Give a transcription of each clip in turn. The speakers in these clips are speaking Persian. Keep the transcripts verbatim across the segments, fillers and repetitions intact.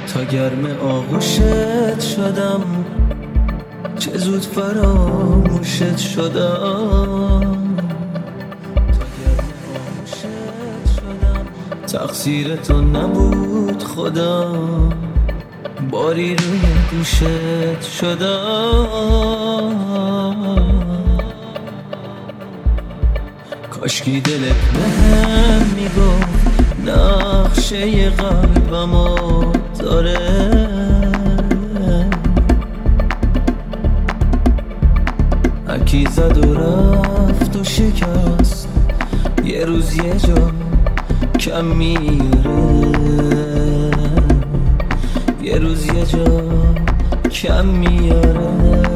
تا گرم آغوشت شدم چه زود فراموشت شدم. تا گرم آغوشت شدم تقصیر تو نبود خدا، باری روی دوشت شدم. کاشکی دلت بهم میگفت نقشه قلبمو داره، هرکی زد و رفت و شکست یه روز یه جا کم میاره، یه روز یه جا کم میاره.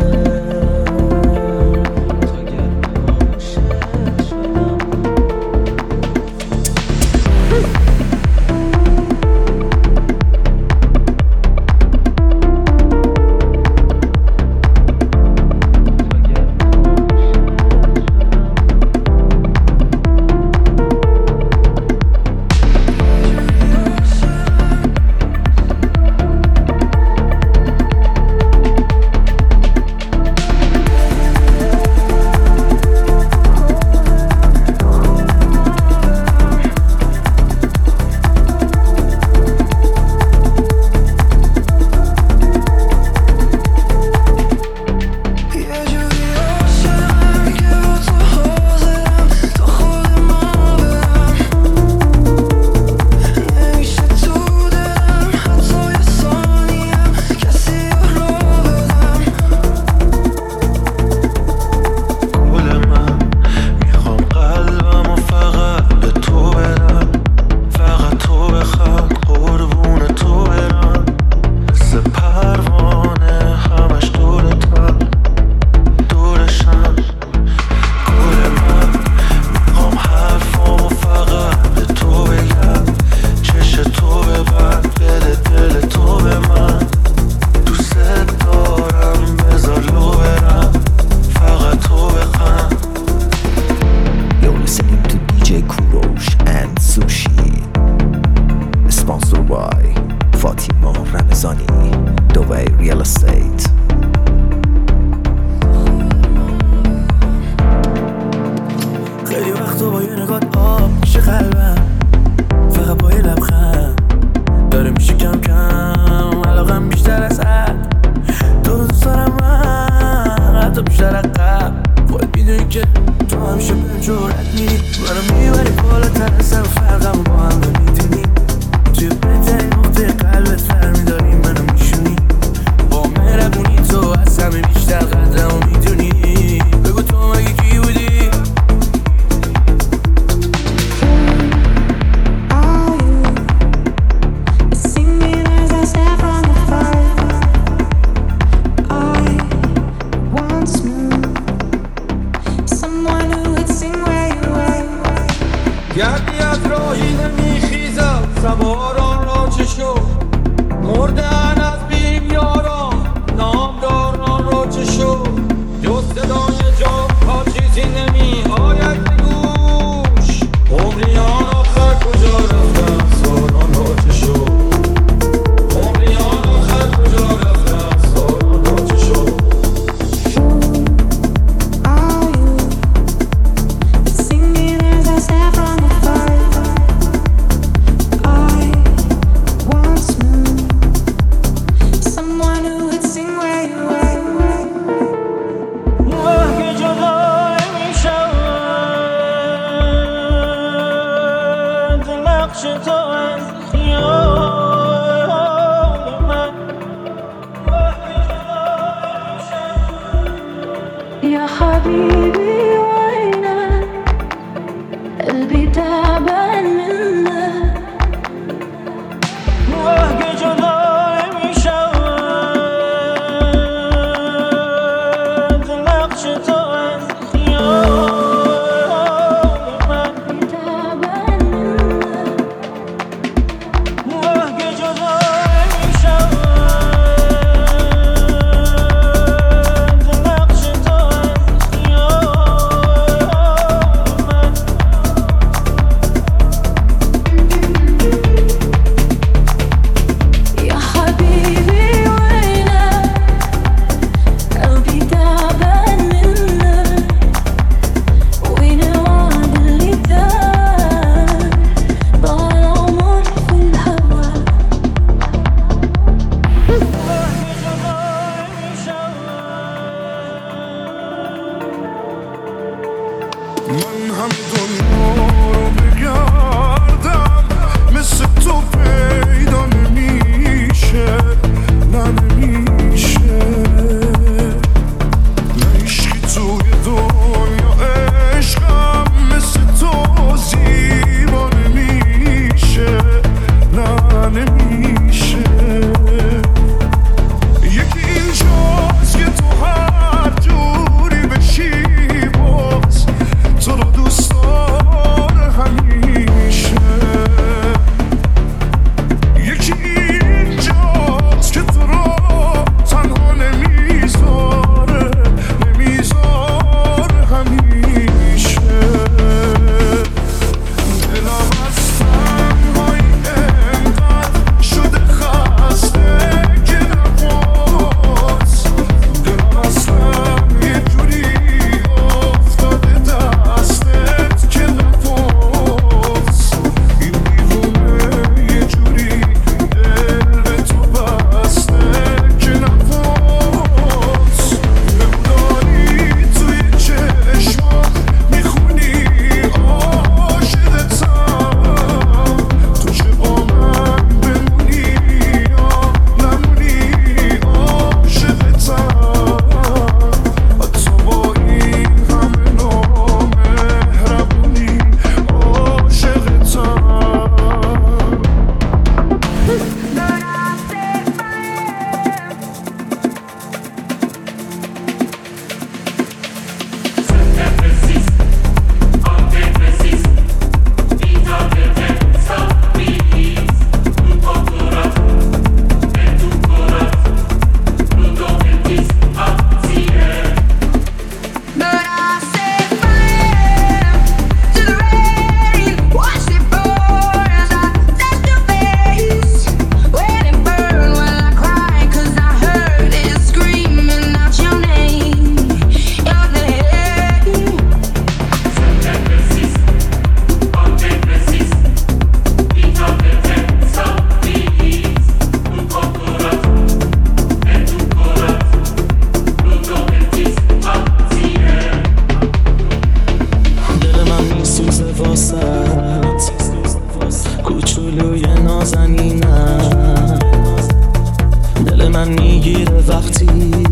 میگیره وقتی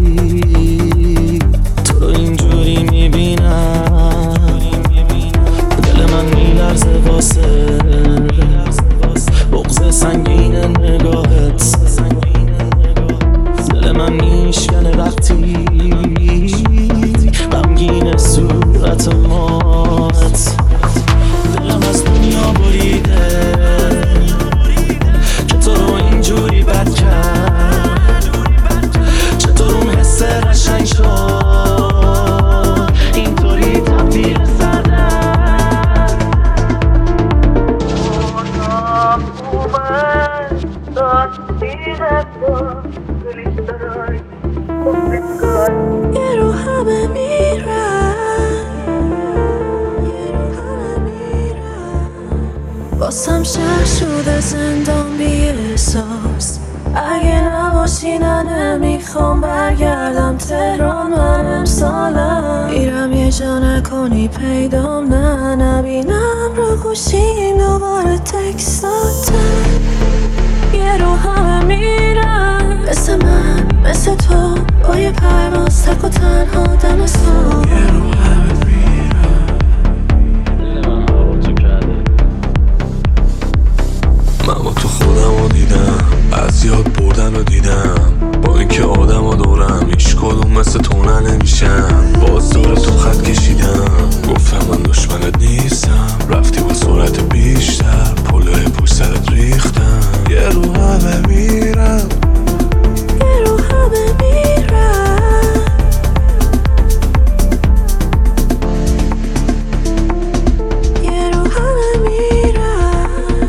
تو رو اینجوری میبینم. دل من میلرزه واسه بغض سنگین نگاهت. دل من میشکنه وقتی غمگین صورت مات. دلم از دنیا بریده که تو رو اینجوری بد کرد. چطور اون حس قشنگ شد اینطوری تبدیل سردر. یه رو همه میرن، واسم شهر شده زندان بی احساس. اگه نباشی نه نمیخوام برگردم تهران. من امسالم میرم یه جا نکنی پیدام نه نبینم رو گوشیم دوباره تکستاتم. یه رو همه میرن مثل من مثل تو با یه پرواز تک و تنها دم سال. یه رو همه میرن. دل من هوا تو کرده. من با تو خودم رو دیدم، از یاد بردن رو دیدم. با اینکه آدم ها دورم هیچ کدوم مثل تو نمیشم. باز داره تو خط کشیدم، گفتم من دشمنت نیستم. رفتی با سرعت بیشتر پلوی پشت سرت ریختم. یه رو همه میرم، یه رو همه میرن، یه رو همه میرن.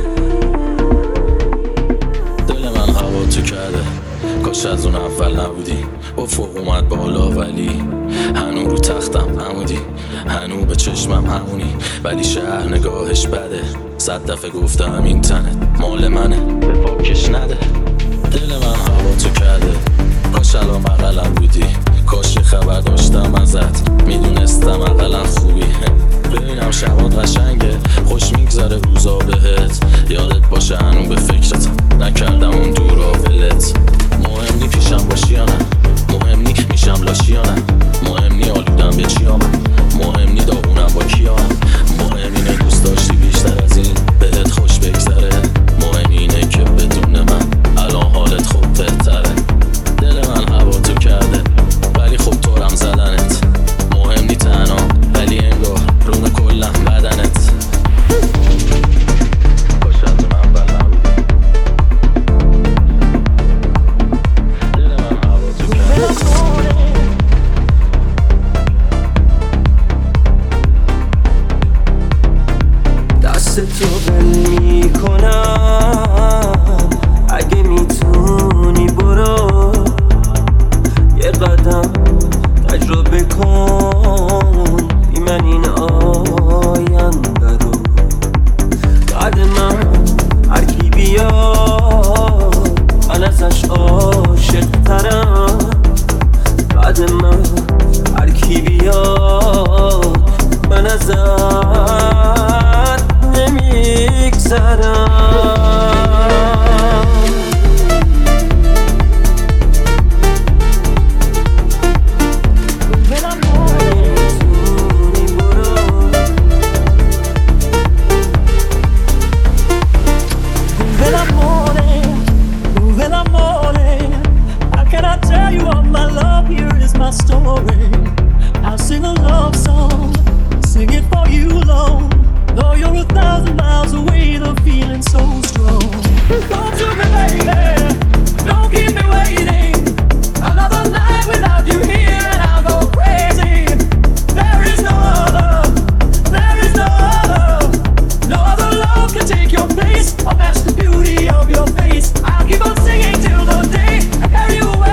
دل من هوا تو کرده. کاش از اون اول نبودی. افق اومد بالا ولی هنو رو تختم عمودی. هنو به چشمم همونی ولی شهر نگاهش بده. صد دفعه گفتم این تنت مال منه به پاکش نده. دل من هوا تو کرده. کاش الان بغلم بودی. کاش یه خبر داشتم ازت میدونستم اقلا خوبی. ببینم شبات قشنگه خوش میگذره روزا بهت. یادت باشه هنو به فکرتم نکردم اون دورا ولت. مهم نی پیشم باشی یا نه، مهم نی میشم لاشی یا نه، مهم نی آلودم به چی آمد، مهم نی داغونم با کی آمد. مهم اینه دوست داشتی بیشتر از این بهت خوش بگذره. مهم اینه که بدون من الان حالت خوب بهتره. دل من هوا تو کرده ولی خوب طورم زدنت. مهم نی تنها ولی انگار رون کلم بدنت. کاش از اون اول نبودی. دل من هوا تو کرده. دست تو بل میکنم اگه میتونی برو. یه قدم تجربه کن بی من این آینده رو. بعد من هر کی بیاد من ازش عاشق ترم. بعد من هر کی بیاد من ازت نمیگذرم. Story. I'll sing a love song, sing it for you alone. Though you're a thousand miles away, the feeling's so strong. Come to me, baby, don't keep me waiting. Another night without you here, and I'll go crazy. There is no other, there is no other. No other love can take your place or match the beauty of your face. I'll keep on singing till the day I carry you away.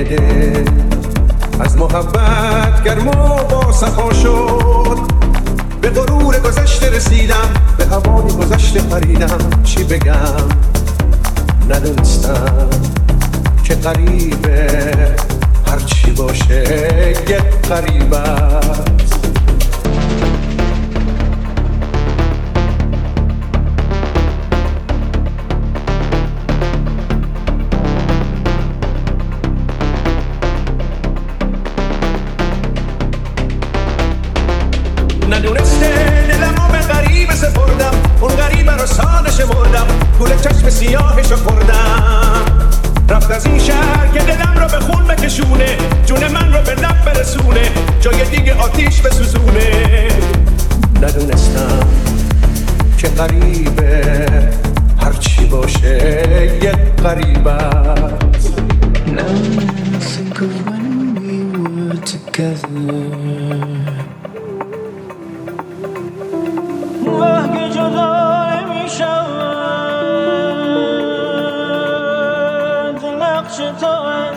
دل از محبت گرم و با صفا شد. به غرور گذشته رسیدم، به هوای گذشته پریدم. چی بگم ندونستم که غریبه، هرچی باشه یک غریب است. ندونسته دلمو به غریب سپردم، اون غریب رو ساده شمردم، پول چشم سیاهشو خوردم. رفت از این شهر که دلم رو به خون بکشونه، جون من رو به لب برسونه، جای دیگه آتیش بسوزونه. ندونستم که غریبه، هرچی باشه یک غریب است. Now I think of when we were together. وقتی جدا نمیشم نقش تو از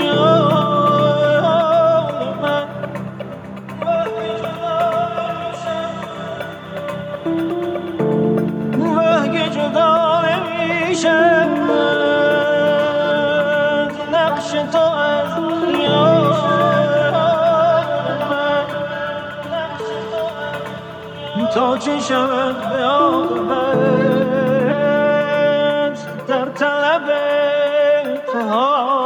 خیال من. وقتی جدا نمیشم وقتی جدا نمیشم نقش تو از خیال من. تا چشمت به آقابت در طلب تو